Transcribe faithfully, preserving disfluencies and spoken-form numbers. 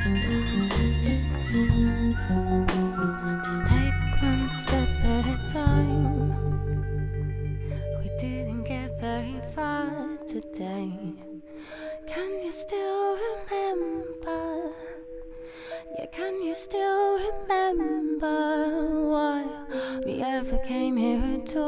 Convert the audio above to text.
Just take one step at a time. We didn't get very far today. Can you still remember? Yeah, can you still remember why we ever came here at all?